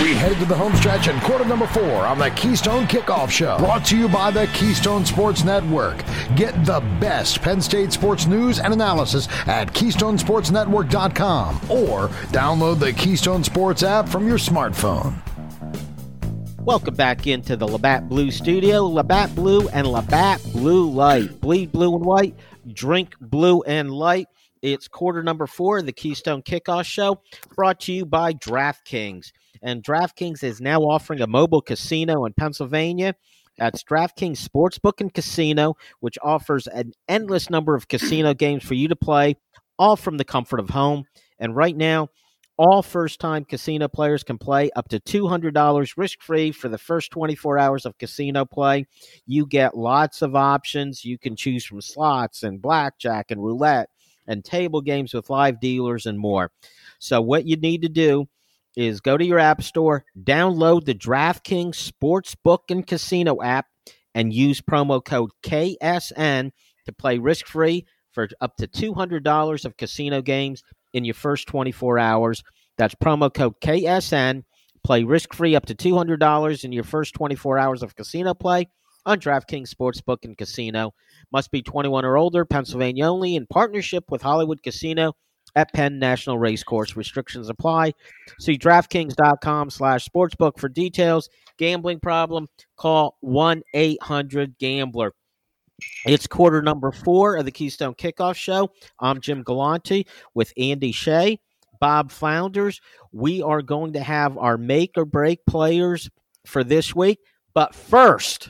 We head to the home stretch in quarter number 4 on the Keystone Kickoff Show. Brought to you by the Keystone Sports Network. Get the best Penn State sports news and analysis at KeystoneSportsNetwork.com or download the Keystone Sports app from your smartphone. Welcome back into the Labatt Blue Studio. Labatt Blue and Labatt Blue Light. Bleed blue and white. Drink blue and light. It's quarter number 4 of the Keystone Kickoff Show, brought to you by DraftKings. And DraftKings is now offering a mobile casino in Pennsylvania. That's DraftKings Sportsbook and Casino, which offers an endless number of casino games for you to play, all from the comfort of home. And right now, all first-time casino players can play up to $200 risk-free for the first 24 hours of casino play. You get lots of options. You can choose from slots and blackjack and roulette and table games with live dealers and more. So what you need to do is go to your app store, download the DraftKings Sportsbook and Casino app, and use promo code KSN to play risk-free for up to $200 of casino games in your first 24 hours. That's promo code KSN. Play risk-free up to $200 in your first 24 hours of casino play on DraftKings Sportsbook and Casino. Must be 21 or older, Pennsylvania only, in partnership with Hollywood Casino at Penn National Racecourse. Restrictions apply. See DraftKings.com/sportsbook for details. Gambling problem? Call 1-800-GAMBLER. It's quarter number 4 of the Keystone Kickoff Show. I'm Jim Galante with Andy Shea, Bob Flounders. We are going to have our make or break players for this week. But first,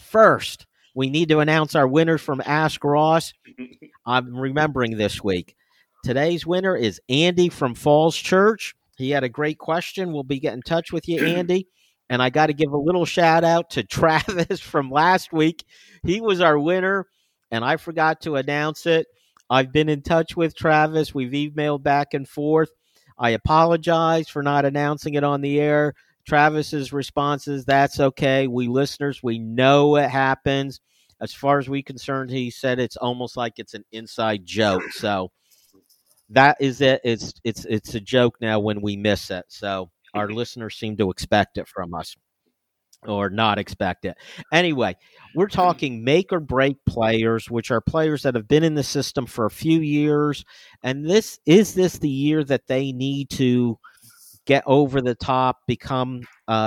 we need to announce our winners from Ask Ross. I'm remembering this week. Today's winner is Andy from Falls Church. He had a great question. We'll be getting in touch with you, Andy. And I got to give a little shout out to Travis from last week. He was our winner, and I forgot to announce it. I've been in touch with Travis. We've emailed back and forth. I apologize for not announcing it on the air. Travis's response is, that's okay. We listeners, we know it happens. As far as we're concerned, he said it's almost like it's an inside joke. So that is it. It's a joke now when we miss it. So our listeners seem to expect it from us or not expect it. Anyway, we're talking make or break players, which are players that have been in the system for a few years. And is this the year that they need to get over the top, become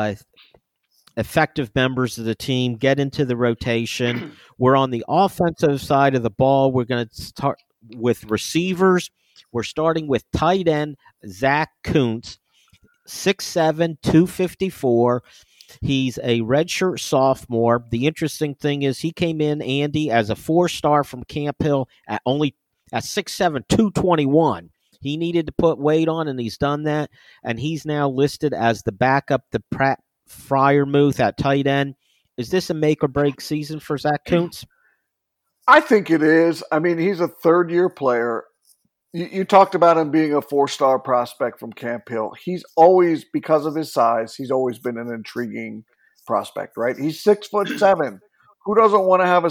effective members of the team, get into the rotation? We're on the offensive side of the ball. We're going to start with receivers. We're starting with tight end Zach Kuntz. 6'7", 254. He's a redshirt sophomore. The interesting thing is he came in, Andy, as a 4-star from Camp Hill at 6'7", 221. He needed to put weight on, and he's done that. And he's now listed as the backup to Pratt Freiermuth at tight end. Is this a make-or-break season for Zach Kuntz? I think it is. I mean, he's a third-year player. You talked about him being a 4-star prospect from Camp Hill. He's always, because of his size, he's always been an intriguing prospect, right? He's 6'7". Who doesn't want to have a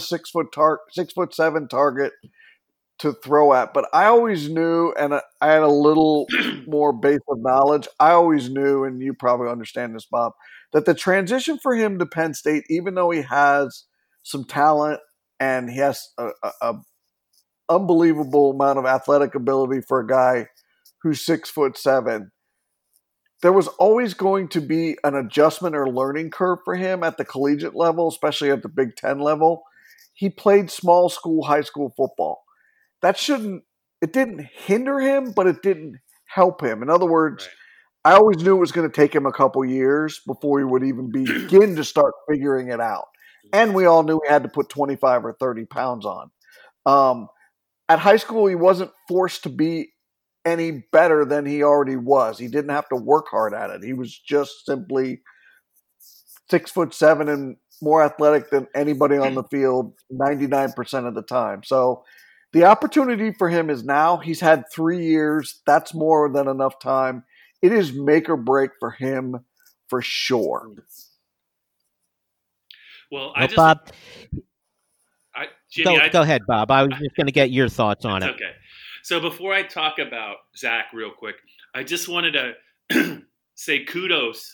6'7" target to throw at? But I always knew, and I had a little more base of knowledge. I always knew, and you probably understand this, Bob, that the transition for him to Penn State, even though he has some talent and he has a unbelievable amount of athletic ability for a guy who's 6'7", there was always going to be an adjustment or learning curve for him at the collegiate level, especially at the Big Ten level. He played small school, high school football. It didn't hinder him, but it didn't help him. In other words, right. I always knew it was going to take him a couple years before he would even begin to start figuring it out. And we all knew he had to put 25 or 30 pounds on. At high school, he wasn't forced to be any better than he already was. He didn't have to work hard at it. He was just simply 6'7" and more athletic than anybody on the field 99% of the time. So the opportunity for him is now. He's had 3 years. That's more than enough time. It is make or break for him for sure. Well, Bob. Jimmy, go ahead, Bob. I was just going to get your thoughts on it. Okay. So before I talk about Zach real quick, I just wanted to say kudos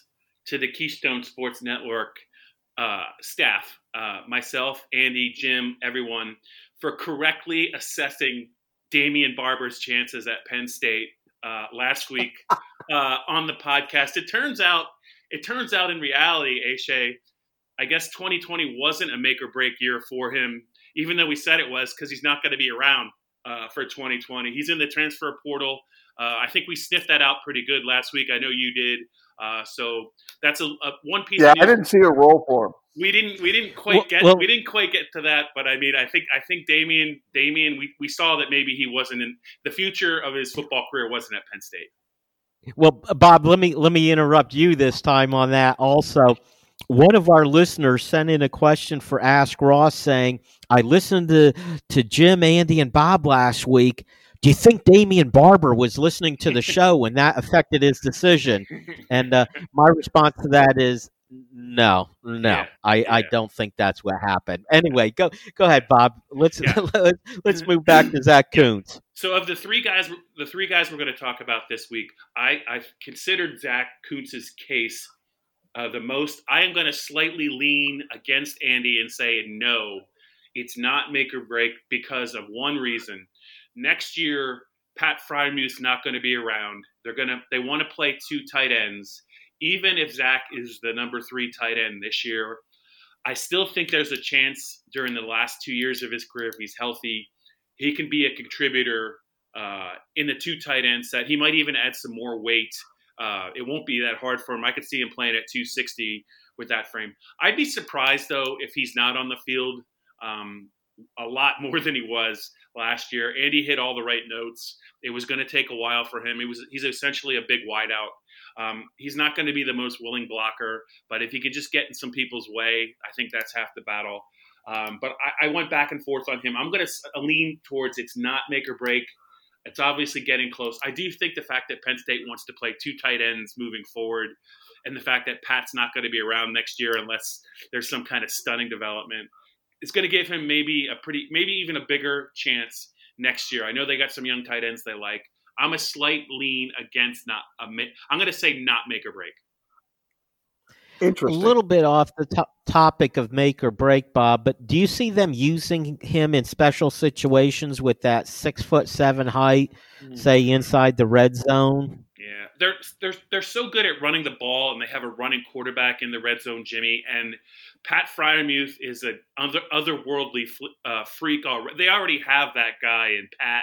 to the Keystone Sports Network staff, myself, Andy, Jim, everyone, for correctly assessing Damian Barber's chances at Penn State last week on the podcast. It turns out in reality, Aisha, I guess 2020 wasn't a make or break year for him, even though we said it was, because he's not going to be around for 2020. He's in the transfer portal. I think we sniffed that out pretty good last week. I know you did. So that's a one piece. Yeah, I didn't see a role for him. We didn't quite get to that, but I mean, I think Damian, we saw that maybe he wasn't in the future of his football career wasn't at Penn State. Well, Bob, let me interrupt you this time on that also. One of our listeners sent in a question for Ask Ross saying, I listened to Jim, Andy, and Bob last week. Do you think Damian Barber was listening to the show and that affected his decision? And my response to that is no. Yeah. I don't think that's what happened. Anyway, go ahead, Bob. Let's move back to Zach Kuntz. So of the three guys we're going to talk about this week, I considered Zach Kuntz's case the most. I am going to slightly lean against Andy and say no, it's not make or break because of one reason. Next year, Pat Freiermuth's not going to be around. They want to play two tight ends. Even if Zach is the number 3 tight end this year, I still think there's a chance during the last 2 years of his career, if he's healthy, he can be a contributor in the 2 tight end set. He might even add some more weight. It won't be that hard for him. I could see him playing at 260 with that frame. I'd be surprised, though, if he's not on the field a lot more than he was last year. Andy hit all the right notes. It was going to take a while for him. He's essentially a big wideout. He's not going to be the most willing blocker, but if he could just get in some people's way, I think that's half the battle. But I went back and forth on him. I'm going to lean towards it's not make or break. It's obviously getting close. I do think the fact that Penn State wants to play 2 tight ends moving forward, and the fact that Pat's not going to be around next year unless there's some kind of stunning development, it's going to give him maybe even a bigger chance next year. I know they got some young tight ends they like. I'm a slight lean against I'm going to say not make or break. Interesting. A little bit off the topic of make or break, Bob, but do you see them using him in special situations with that 6'7" height, say inside the red zone? Yeah, they're so good at running the ball, and they have a running quarterback in the red zone, Jimmy. And Pat Freiermuth is an otherworldly freak already. They already have that guy in Pat.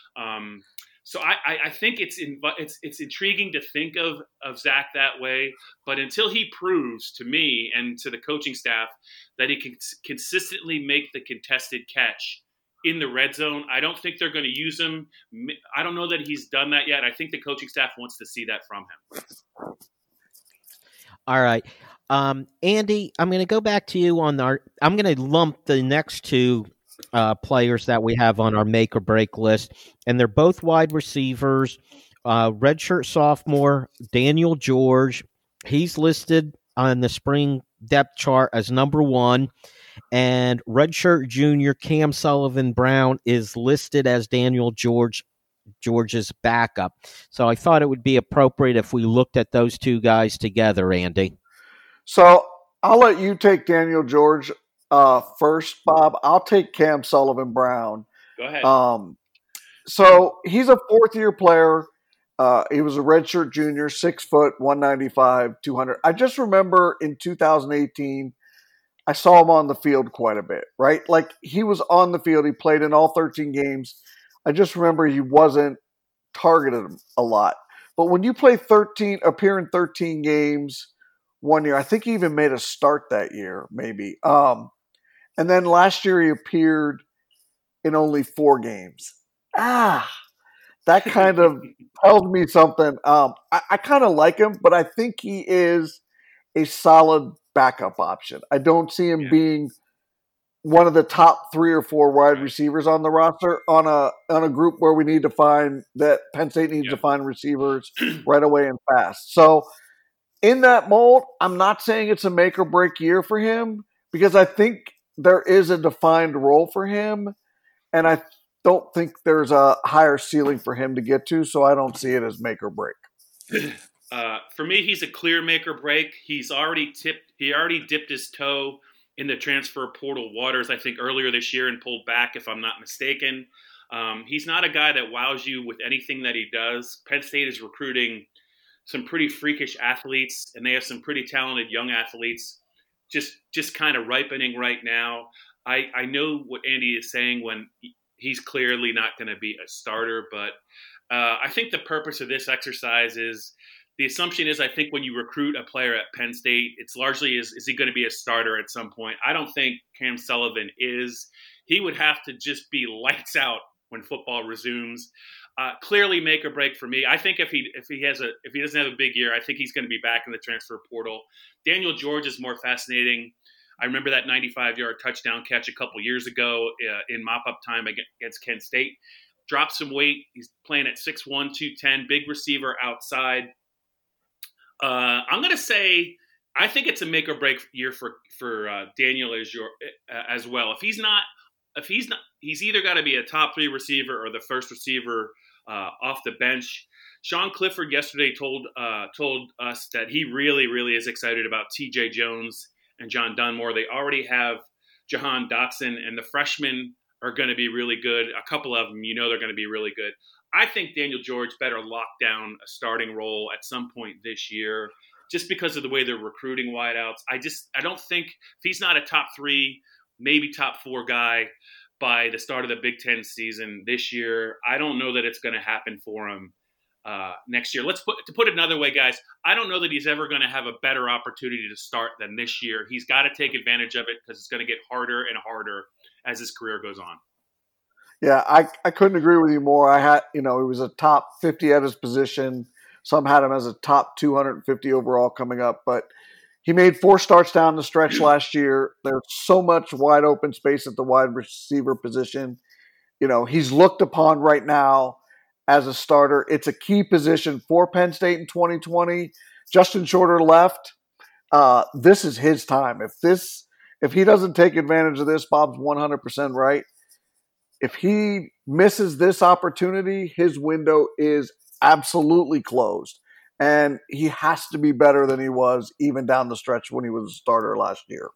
So I think it's intriguing to think of Zach that way, but until he proves to me and to the coaching staff that he can consistently make the contested catch in the red zone, I don't think they're going to use him. I don't know that he's done that yet. I think the coaching staff wants to see that from him. All right. Andy, I'm going to go back to you I'm going to lump the next 2 players that we have on our make or break list, and they're both wide receivers. Redshirt sophomore Daniel George, he's listed on the spring depth chart as number 1, and redshirt junior Cam Sullivan Brown is listed as Daniel George's backup. So I thought it would be appropriate if we looked at those 2 guys together, Andy. So I'll let you take Daniel George first, Bob. I'll take Cam Sullivan Brown. Go ahead. So he's a 4th-year player. He was a redshirt junior, 6 foot, 195, 200. I just remember in 2018, I saw him on the field quite a bit, right? Like, he was on the field. He played in all 13 games. I just remember he wasn't targeted a lot. But when you appear in 13 games one year, I think he even made a start that year, maybe. And then last year he appeared in only 4 games. That kind of tells me something. I kind of like him, but I think he is a solid backup option. I don't see him being one of the top 3 or 4 wide receivers on the roster on a group where we need to find that Penn State needs to find receivers right away and fast. So in that mold, I'm not saying it's a make or break year for him because I think there is a defined role for him, and I don't think there's a higher ceiling for him to get to, so I don't see it as make or break. For me, he's a clear make or break. He already dipped his toe in the transfer portal waters, I think, earlier this year and pulled back, if I'm not mistaken. He's not a guy that wows you with anything that he does. Penn State is recruiting some pretty freakish athletes, and they have some pretty talented young athletes just kind of ripening right now. I know what Andy is saying when he's clearly not going to be a starter, but I think the purpose of this exercise is the assumption is I think when you recruit a player at Penn State, it's largely is he going to be a starter at some point? I don't think Cam Sullivan is. He would have to just be lights out when football resumes. Clearly make or break for me. I think if he doesn't have a big year, I think he's going to be back in the transfer portal. Daniel George is more fascinating. I remember that 95-yard touchdown catch a couple years ago in mop-up time against Kent State. Dropped some weight. He's playing at 6'1", 210, big receiver outside. I'm going to say I think it's a make or break year for Daniel as well. If he's not, he's either got to be a top 3 receiver or the first receiver off the bench. Sean Clifford yesterday told us that he really, really is excited about T.J. Jones and John Dunmore. They already have Jahan Dotson, and the freshmen are going to be really good. A couple of them, they're going to be really good. I think Daniel George better lock down a starting role at some point this year just because of the way they're recruiting wideouts. I don't think if he's not a top 3, maybe top 4 guy by the start of the Big Ten season this year, I don't know that it's going to happen for him next year. To put it another way, guys, I don't know that he's ever going to have a better opportunity to start than this year. He's got to take advantage of it because it's going to get harder and harder as his career goes on. Yeah, I couldn't agree with you more. I had, he was a top 50 at his position. Some had him as a top 250 overall coming up, but he made 4 starts down the stretch last year. There's so much wide open space at the wide receiver position. He's looked upon right now as a starter. It's a key position for Penn State in 2020. Justin Shorter left. This is his time. If he doesn't take advantage of this, Bob's 100% right. If he misses this opportunity, his window is absolutely closed. And he has to be better than he was even down the stretch when he was a starter last year.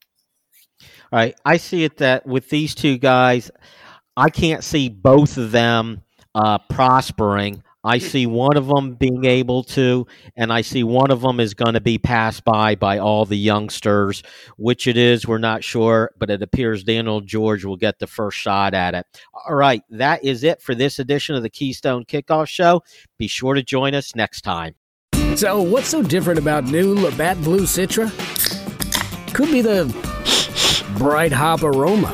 All right. I see it that with these two guys, I can't see both of them prospering. I see one of them being able to, and I see one of them is going to be passed by all the youngsters. Which it is, we're not sure, but it appears Daniel George will get the first shot at it. All right, that is it for this edition of the Keystone Kickoff Show. Be sure to join us next time. So what's so different about new Labatt Blue Citra? Could be the bright hop aroma,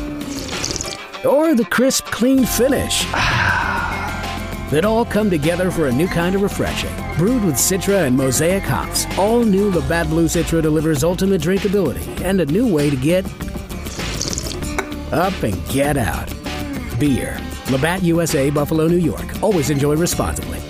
or the crisp, clean finish. That all come together for a new kind of refreshing. Brewed with Citra and Mosaic hops, all new Labatt Blue Citra delivers ultimate drinkability and a new way to get up and get out. Beer. Labatt USA, Buffalo, New York. Always enjoy responsibly.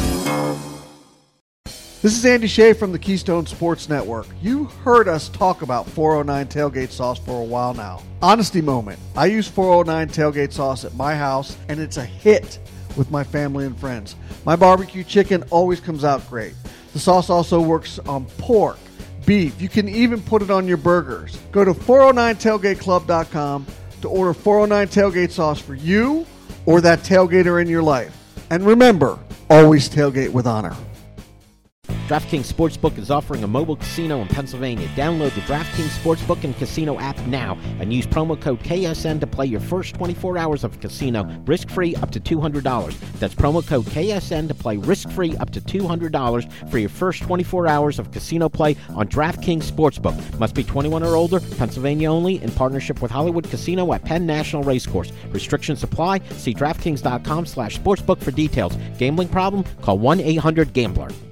This is Andy Shea from the Keystone Sports Network. You heard us talk about 409 tailgate sauce for a while now. Honesty moment. I use 409 tailgate sauce at my house, and it's a hit with my family and friends. My barbecue chicken always comes out great. The sauce also works on pork, beef. You can even put it on your burgers. Go to 409tailgateclub.com to order 409 tailgate sauce for you or that tailgater in your life. And remember, always tailgate with honor. DraftKings Sportsbook is offering a mobile casino in Pennsylvania. Download the DraftKings Sportsbook and Casino app now and use promo code KSN to play your first 24 hours of casino risk-free up to $200. That's promo code KSN to play risk-free up to $200 for your first 24 hours of casino play on DraftKings Sportsbook. Must be 21 or older, Pennsylvania only, in partnership with Hollywood Casino at Penn National Racecourse. Restrictions apply. See DraftKings.com/sportsbook for details. Gambling problem? Call 1-800-GAMBLER.